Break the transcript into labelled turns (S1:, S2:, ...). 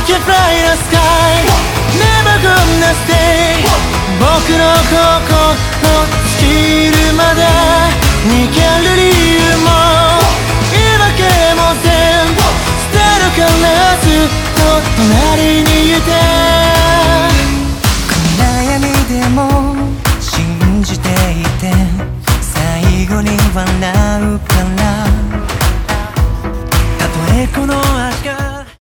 S1: can fly the sky Never gonna stay 僕の心尽きるまで逃げる理由も言い訳も全部捨てるからずっと隣にいて暗闇でも信じていて最後に笑